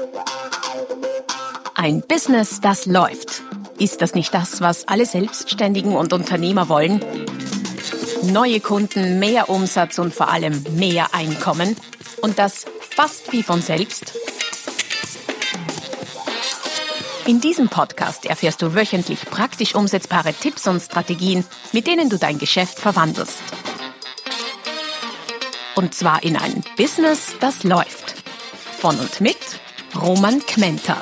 Ein Business, das läuft. Ist das nicht das, was alle Selbstständigen und Unternehmer wollen? Neue Kunden, mehr Umsatz und vor allem mehr Einkommen. Und das fast wie von selbst. In diesem Podcast erfährst du wöchentlich praktisch umsetzbare Tipps und Strategien, mit denen du dein Geschäft verwandelst. Und zwar in ein Business, das läuft. Von und mit Roman Kmenter.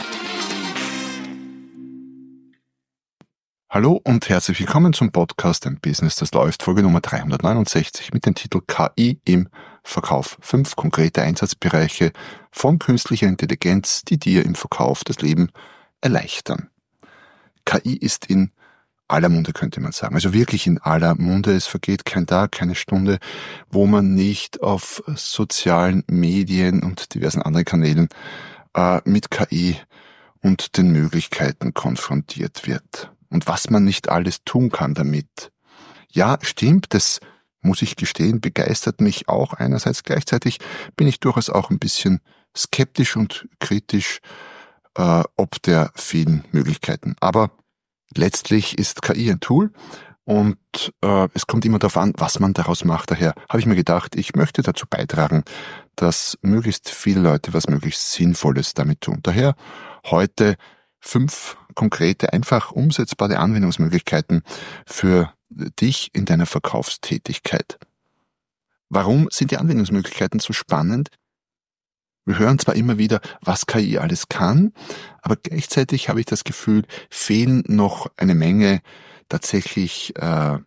Hallo und herzlich willkommen zum Podcast Ein Business, das läuft, Folge Nummer 369 mit dem Titel KI im Verkauf. 5 konkrete Einsatzbereiche von künstlicher Intelligenz, die dir im Verkauf das Leben erleichtern. KI ist in aller Munde, könnte man sagen. Also wirklich in aller Munde. Es vergeht kein Tag, keine Stunde, wo man nicht auf sozialen Medien und diversen anderen Kanälen mit KI und den Möglichkeiten konfrontiert wird. Und was man nicht alles tun kann damit. Ja, stimmt, das muss ich gestehen, begeistert mich auch einerseits. Gleichzeitig bin ich durchaus auch ein bisschen skeptisch und kritisch ob der vielen Möglichkeiten. Aber letztlich ist KI ein Tool und es kommt immer darauf an, was man daraus macht. Daher habe ich mir gedacht, ich möchte dazu beitragen, dass möglichst viele Leute was möglichst Sinnvolles damit tun. Daher heute 5 konkrete, einfach umsetzbare Anwendungsmöglichkeiten für dich in deiner Verkaufstätigkeit. Warum sind die Anwendungsmöglichkeiten so spannend? Wir hören zwar immer wieder, was KI alles kann, aber gleichzeitig habe ich das Gefühl, fehlen noch eine Menge tatsächlich,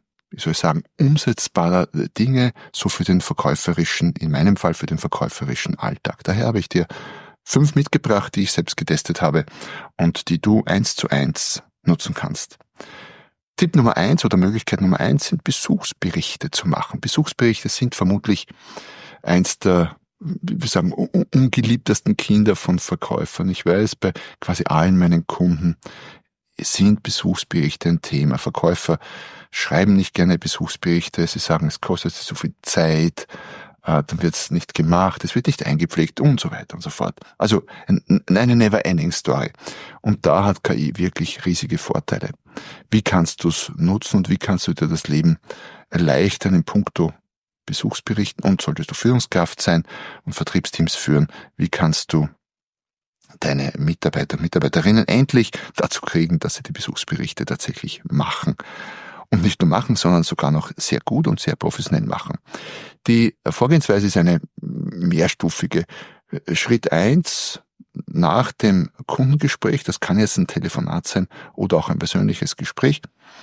umsetzbarer Dinge, so für den verkäuferischen, in meinem Fall für den verkäuferischen Alltag. Daher habe ich dir 5 mitgebracht, die ich selbst getestet habe und die du 1:1 nutzen kannst. Tipp Nummer 1 oder Möglichkeit Nummer 1 sind Besuchsberichte zu machen. Besuchsberichte sind vermutlich eins der, wir sagen, ungeliebtesten Kinder von Verkäufern. Ich weiß, bei quasi allen meinen Kunden sind Besuchsberichte ein Thema. Verkäufer schreiben nicht gerne Besuchsberichte. Sie sagen, es kostet so viel Zeit, dann wird es nicht gemacht, es wird nicht eingepflegt und so weiter und so fort. Also eine never-ending Story. Und da hat KI wirklich riesige Vorteile. Wie kannst du es nutzen und wie kannst du dir das Leben erleichtern in puncto Besuchsberichten? Und solltest du Führungskraft sein und Vertriebsteams führen, wie kannst du deine Mitarbeiter und Mitarbeiterinnen endlich dazu kriegen, dass sie die Besuchsberichte tatsächlich machen? Und nicht nur machen, sondern sogar noch sehr gut und sehr professionell machen. Die Vorgehensweise ist eine mehrstufige. Schritt 1, nach dem Kundengespräch, das kann jetzt ein Telefonat sein oder auch ein persönliches Gespräch,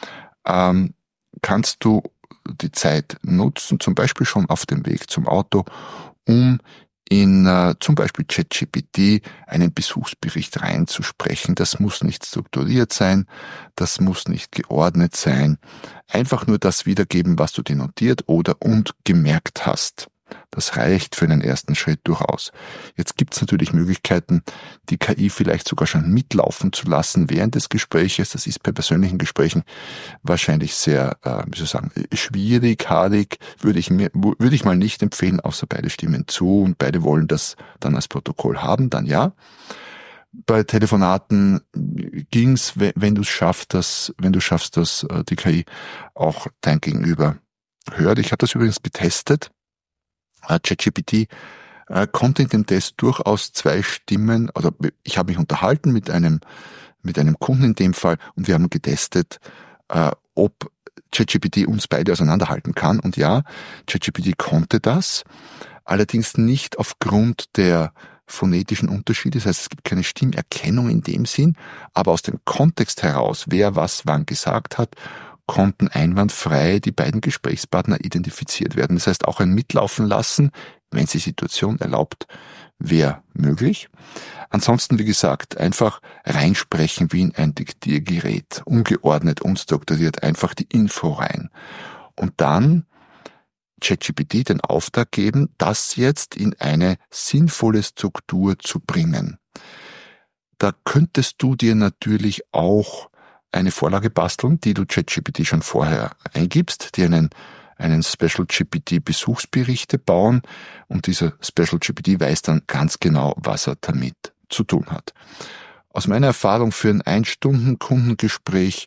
kannst du die Zeit nutzen, zum Beispiel schon auf dem Weg zum Auto, um in zum Beispiel ChatGPT einen Besuchsbericht reinzusprechen. Das muss nicht strukturiert sein, das muss nicht geordnet sein. Einfach nur das wiedergeben, was du dir notiert oder und gemerkt hast. Das reicht für einen ersten Schritt durchaus. Jetzt gibt es natürlich Möglichkeiten, die KI vielleicht sogar schon mitlaufen zu lassen während des Gespräches. Das ist bei persönlichen Gesprächen wahrscheinlich sehr, schwierig, haarig, würde ich mal nicht empfehlen, außer beide stimmen zu und beide wollen das dann als Protokoll haben, dann ja. Bei Telefonaten ging's, wenn du schaffst, dass die KI auch dein Gegenüber hört. Ich habe das übrigens getestet. ChatGPT konnte in dem Test durchaus 2 Stimmen, oder ich habe mich unterhalten mit einem Kunden in dem Fall und wir haben getestet, ob ChatGPT uns beide auseinanderhalten kann. Und ja, ChatGPT konnte das, allerdings nicht aufgrund der phonetischen Unterschiede, das heißt, es gibt keine Stimmerkennung in dem Sinn, aber aus dem Kontext heraus, wer was wann gesagt hat, konnten einwandfrei die beiden Gesprächspartner identifiziert werden. Das heißt, auch ein Mitlaufen lassen, wenn es die Situation erlaubt, wäre möglich. Ansonsten, wie gesagt, einfach reinsprechen wie in ein Diktiergerät, ungeordnet, unstrukturiert, einfach die Info rein. Und dann ChatGPT den Auftrag geben, das jetzt in eine sinnvolle Struktur zu bringen. Da könntest du dir natürlich auch eine Vorlage basteln, die du ChatGPT schon vorher eingibst, die einen Special GPT Besuchsberichte bauen und dieser Special GPT weiß dann ganz genau, was er damit zu tun hat. Aus meiner Erfahrung für ein 1-Stunden-Kundengespräch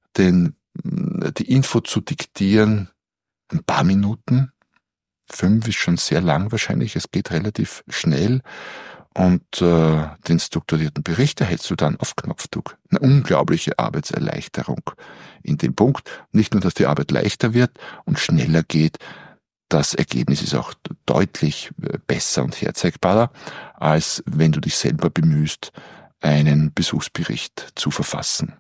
die Info zu diktieren, ein paar Minuten, 5 ist schon sehr lang wahrscheinlich, es geht relativ schnell und den strukturierten Bericht erhältst du dann auf Knopfdruck. Eine unglaubliche Arbeitserleichterung in dem Punkt. Nicht nur, dass die Arbeit leichter wird und schneller geht, das Ergebnis ist auch deutlich besser und herzeigbarer, als wenn du dich selber bemühst, einen Besuchsbericht zu verfassen.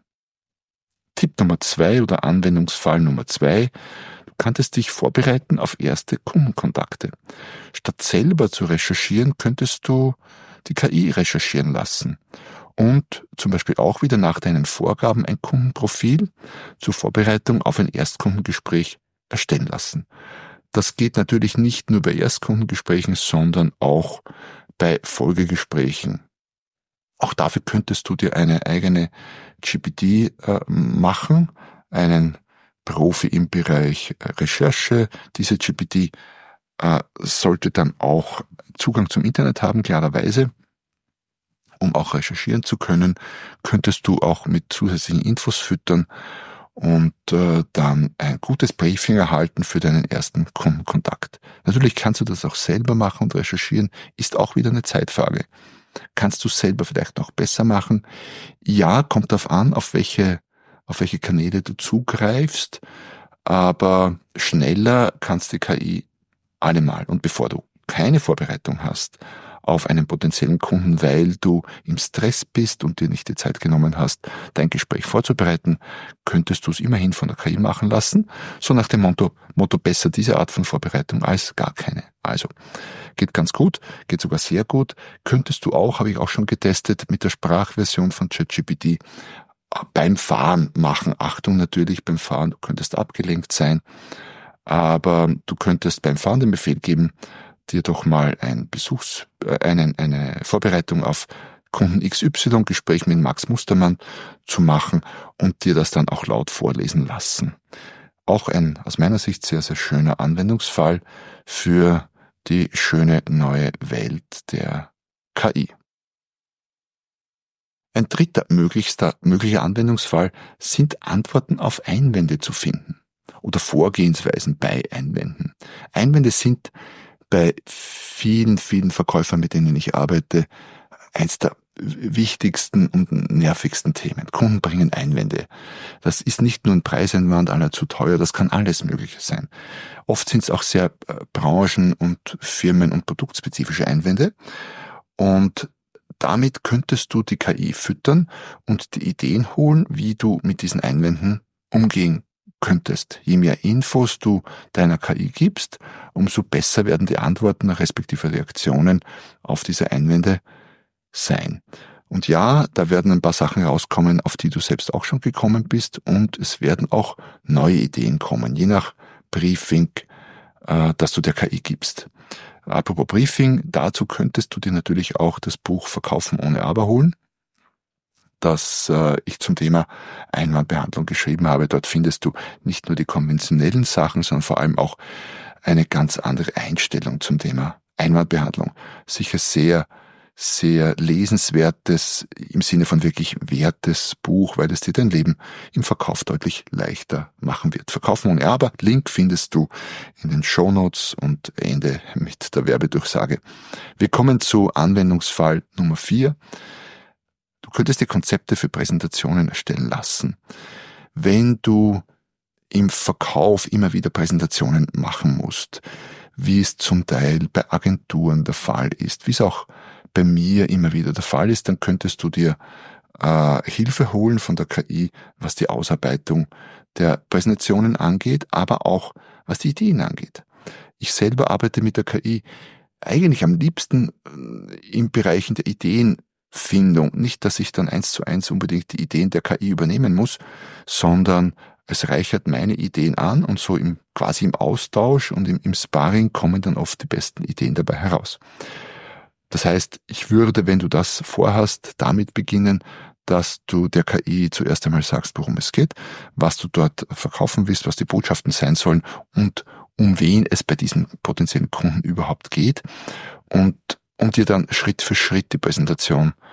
Tipp Nummer 2 oder Anwendungsfall Nummer 2: Du könntest dich vorbereiten auf erste Kundenkontakte. Statt selber zu recherchieren, könntest du die KI recherchieren lassen und zum Beispiel auch wieder nach deinen Vorgaben ein Kundenprofil zur Vorbereitung auf ein Erstkundengespräch erstellen lassen. Das geht natürlich nicht nur bei Erstkundengesprächen, sondern auch bei Folgegesprächen. Auch dafür könntest du dir eine eigene GPT machen, einen Profi im Bereich Recherche. Diese GPT sollte dann auch Zugang zum Internet haben, klarerweise. Um auch recherchieren zu können, könntest du auch mit zusätzlichen Infos füttern und dann ein gutes Briefing erhalten für deinen ersten Kundenkontakt. Natürlich kannst du das auch selber machen und recherchieren, ist auch wieder eine Zeitfrage. Kannst du selber vielleicht noch besser machen? Ja, kommt darauf an, auf welche Kanäle du zugreifst, aber schneller kannst die KI allemal. Und bevor du keine Vorbereitung hast auf einen potenziellen Kunden, weil du im Stress bist und dir nicht die Zeit genommen hast, dein Gespräch vorzubereiten, könntest du es immerhin von der KI machen lassen, so nach dem Motto besser diese Art von Vorbereitung als gar keine. Also, geht ganz gut, geht sogar sehr gut. Könntest du auch, habe ich auch schon getestet, mit der Sprachversion von ChatGPT beim Fahren machen. Achtung natürlich beim Fahren, du könntest abgelenkt sein, aber du könntest beim Fahren den Befehl geben, dir doch mal eine Vorbereitung auf Kunden XY, Gespräch mit Max Mustermann zu machen und dir das dann auch laut vorlesen lassen. Auch ein aus meiner Sicht sehr, sehr schöner Anwendungsfall für die schöne neue Welt der KI. Ein dritter möglicher Anwendungsfall sind Antworten auf Einwände zu finden oder Vorgehensweisen bei Einwänden. Einwände sind bei vielen Verkäufern, mit denen ich arbeite, eins der wichtigsten und nervigsten Themen. Kunden bringen Einwände. Das ist nicht nur ein Preiseinwand, einer zu teuer, das kann alles Mögliche sein. Oft sind es auch sehr branchen- und firmen- und produktspezifische Einwände. Und damit könntest du die KI füttern und die Ideen holen, wie du mit diesen Einwänden umgehen könntest. Je mehr Infos du deiner KI gibst, umso besser werden die Antworten respektive Reaktionen auf diese Einwände sein. Und ja, da werden ein paar Sachen rauskommen, auf die du selbst auch schon gekommen bist, und es werden auch neue Ideen kommen, je nach Briefing, das du der KI gibst. Apropos Briefing, dazu könntest du dir natürlich auch das Buch Verkaufen ohne Aber holen, das ich zum Thema Einwandbehandlung geschrieben habe. Dort findest du nicht nur die konventionellen Sachen, sondern vor allem auch eine ganz andere Einstellung zum Thema Einwandbehandlung. Sicher sehr, sehr lesenswertes, im Sinne von wirklich wertes Buch, weil es dir dein Leben im Verkauf deutlich leichter machen wird. Verkaufen ohne Aber, Link findest du in den Shownotes und Ende mit der Werbedurchsage. Wir kommen zu Anwendungsfall Nummer 4. Du könntest dir Konzepte für Präsentationen erstellen lassen. Wenn du im Verkauf immer wieder Präsentationen machen musst, wie es zum Teil bei Agenturen der Fall ist, wie es auch bei mir immer wieder der Fall ist, dann könntest du dir Hilfe holen von der KI, was die Ausarbeitung der Präsentationen angeht, aber auch was die Ideen angeht. Ich selber arbeite mit der KI eigentlich am liebsten im Bereichen der Ideenfindung. Nicht, dass ich dann 1:1 unbedingt die Ideen der KI übernehmen muss, sondern es reichert meine Ideen an und so quasi im Austausch und im Sparring kommen dann oft die besten Ideen dabei heraus. Das heißt, ich würde, wenn du das vorhast, damit beginnen, dass du der KI zuerst einmal sagst, worum es geht, was du dort verkaufen willst, was die Botschaften sein sollen und um wen es bei diesem potenziellen Kunden überhaupt geht, und dir dann Schritt für Schritt die Präsentation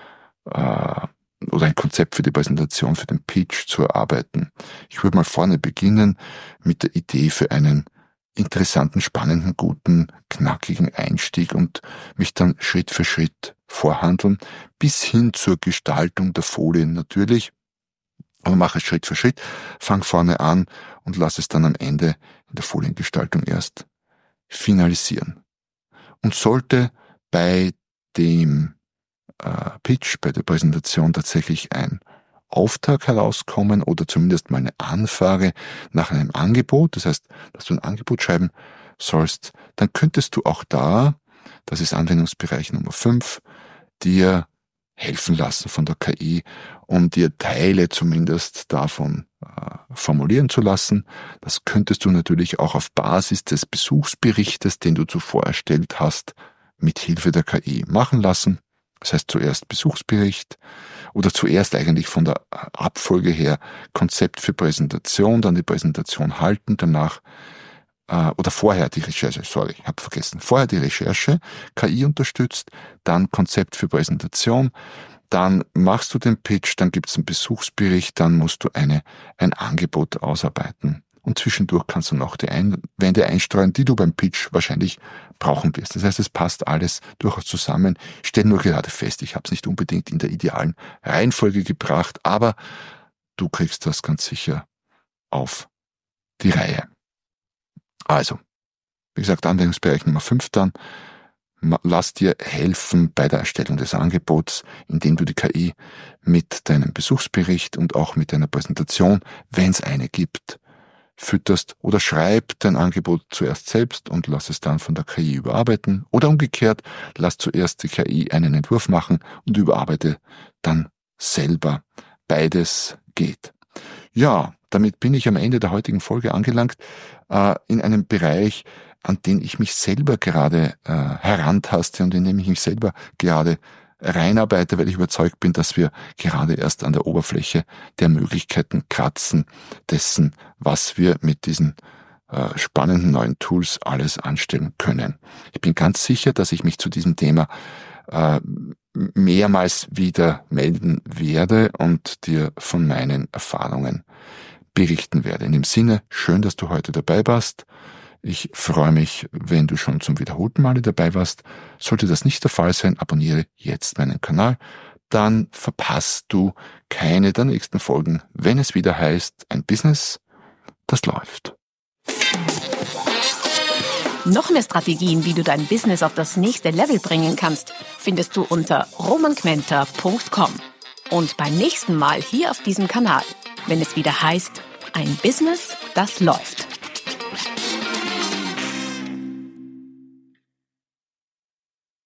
oder ein Konzept für die Präsentation, für den Pitch zu erarbeiten. Ich würde mal vorne beginnen mit der Idee für einen interessanten, spannenden, guten, knackigen Einstieg und mich dann Schritt für Schritt vorhandeln, bis hin zur Gestaltung der Folien natürlich. Aber mache es Schritt für Schritt, fang vorne an und lass es dann am Ende in der Foliengestaltung erst finalisieren. Und sollte bei dem Pitch, bei der Präsentation tatsächlich ein Auftrag herauskommen oder zumindest mal eine Anfrage nach einem Angebot, das heißt, dass du ein Angebot schreiben sollst, dann könntest du auch da, das ist Anwendungsbereich Nummer 5, dir helfen lassen von der KI, um dir Teile zumindest davon formulieren zu lassen. Das könntest du natürlich auch auf Basis des Besuchsberichtes, den du zuvor erstellt hast, mit Hilfe der KI machen lassen. Das heißt zuerst Besuchsbericht oder zuerst eigentlich von der Abfolge her Konzept für Präsentation, dann die Präsentation halten, danach oder vorher die Recherche, vorher die Recherche, KI unterstützt, dann Konzept für Präsentation, dann machst du den Pitch, dann gibt's einen Besuchsbericht, dann musst du ein Angebot ausarbeiten. Und zwischendurch kannst du noch die Einwände einstreuen, die du beim Pitch wahrscheinlich brauchen wirst. Das heißt, es passt alles durchaus zusammen. Ich stelle nur gerade fest, ich habe es nicht unbedingt in der idealen Reihenfolge gebracht, aber du kriegst das ganz sicher auf die Reihe. Also, wie gesagt, Anwendungsbereich Nummer 5 dann. Lass dir helfen bei der Erstellung des Angebots, indem du die KI mit deinem Besuchsbericht und auch mit deiner Präsentation, wenn es eine gibt, fütterst oder schreib dein Angebot zuerst selbst und lass es dann von der KI überarbeiten oder umgekehrt, lass zuerst die KI einen Entwurf machen und überarbeite dann selber. Beides geht. Ja, damit bin ich am Ende der heutigen Folge angelangt, in einem Bereich, an den ich mich selber gerade herantaste und in dem ich mich selber gerade reinarbeite, weil ich überzeugt bin, dass wir gerade erst an der Oberfläche der Möglichkeiten kratzen, dessen, was wir mit diesen spannenden neuen Tools alles anstellen können. Ich bin ganz sicher, dass ich mich zu diesem Thema mehrmals wieder melden werde und dir von meinen Erfahrungen berichten werde. In dem Sinne, schön, dass du heute dabei warst. Ich freue mich, wenn du schon zum wiederholten Male dabei warst. Sollte das nicht der Fall sein, abonniere jetzt meinen Kanal. Dann verpasst du keine der nächsten Folgen, wenn es wieder heißt, ein Business, das läuft. Noch mehr Strategien, wie du dein Business auf das nächste Level bringen kannst, findest du unter romanquenter.com. Und beim nächsten Mal hier auf diesem Kanal, wenn es wieder heißt, ein Business, das läuft.